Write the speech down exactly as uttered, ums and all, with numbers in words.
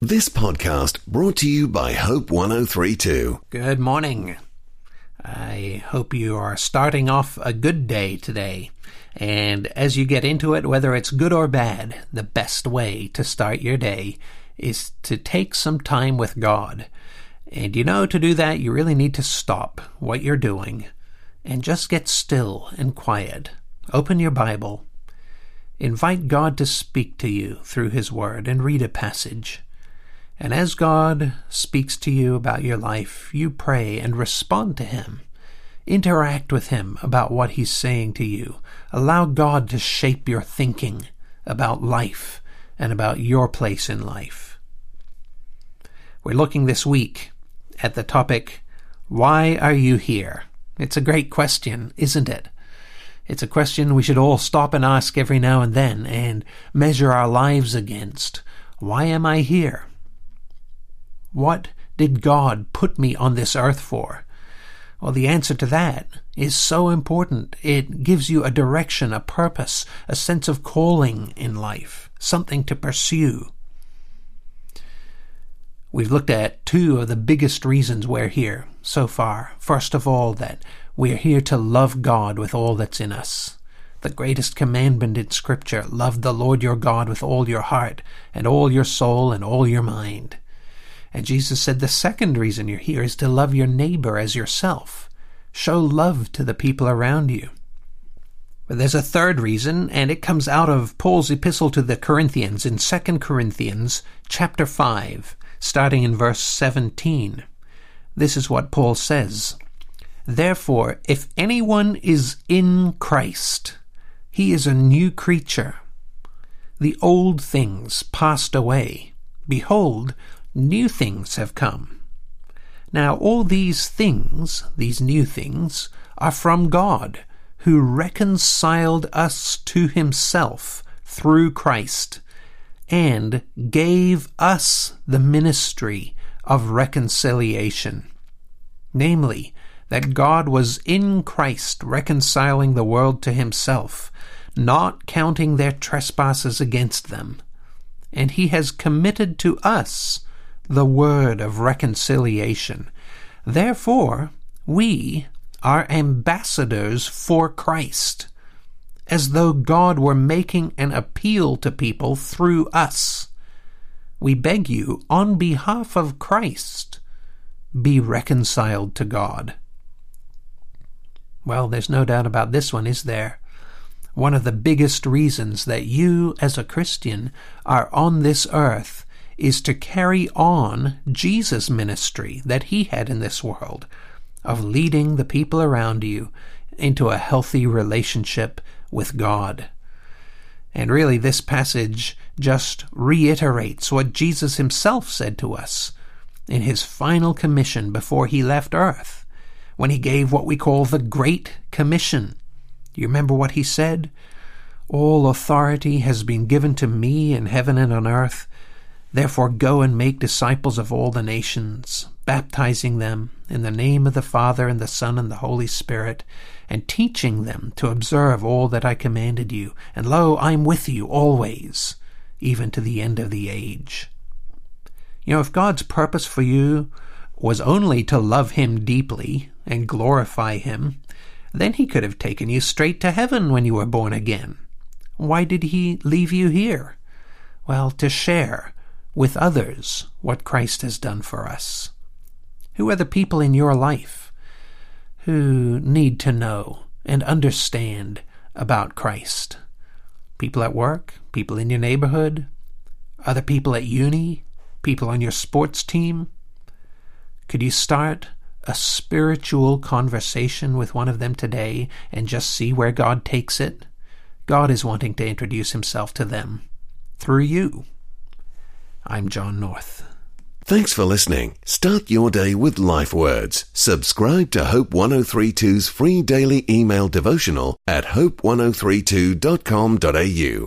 This podcast brought to you by Hope one oh three point two. Good morning. I hope you are starting off a good day today. And as you get into it, whether it's good or bad, the best way to start your day is to take some time with God. And you know, to do that, you really need to stop what you're doing and just get still and quiet. Open your Bible. Invite God to speak to you through His Word and read a passage. And as God speaks to you about your life, you pray and respond to Him. Interact with Him about what He's saying to you. Allow God to shape your thinking about life and about your place in life. We're looking this week at the topic, why are you here? It's a great question, isn't it? It's a question we should all stop and ask every now and then and measure our lives against. Why am I here? What did God put me on this earth for? Well, the answer to that is so important. It gives you a direction, a purpose, a sense of calling in life, something to pursue. We've looked at two of the biggest reasons we're here so far. First of all, that we're here to love God with all that's in us. The greatest commandment in Scripture, love the Lord your God with all your heart and all your soul and all your mind. And Jesus said the second reason you're here is to love your neighbor as yourself. Show love to the people around you. But there's a third reason, and it comes out of Paul's epistle to the Corinthians in Second Corinthians chapter five, starting in verse seventeen. This is what Paul says. Therefore, if anyone is in Christ, he is a new creature. The old things passed away. Behold, new things have come. Now all these things, these new things, are from God, who reconciled us to Himself through Christ, and gave us the ministry of reconciliation. Namely, that God was in Christ reconciling the world to Himself, not counting their trespasses against them. And He has committed to us the word of reconciliation. Therefore, we are ambassadors for Christ, as though God were making an appeal to people through us. We beg you, on behalf of Christ, be reconciled to God. Well, there's no doubt about this one, is there? One of the biggest reasons that you, as a Christian, are on this earth is to carry on Jesus' ministry that He had in this world, of leading the people around you into a healthy relationship with God. And really, this passage just reiterates what Jesus Himself said to us in His final commission before He left earth, when He gave what we call the Great Commission. Do you remember what He said? All authority has been given to me in heaven and on earth. Therefore go and make disciples of all the nations, baptizing them in the name of the Father and the Son and the Holy Spirit, and teaching them to observe all that I commanded you. And lo, I am with you always, even to the end of the age. You know, if God's purpose for you was only to love Him deeply and glorify Him, then He could have taken you straight to heaven when you were born again. Why did He leave you here? Well, to share with others what Christ has done for us. Who are the people in your life who need to know and understand about Christ? People at work, people in your neighborhood, other people at uni, people on your sports team? Could you start a spiritual conversation with one of them today and just see where God takes it? God is wanting to introduce Himself to them through you. I'm John North. Thanks for listening. Start your day with Life Words. Subscribe to Hope one oh three point two's free daily email devotional at hope one oh three two dot com dot a u.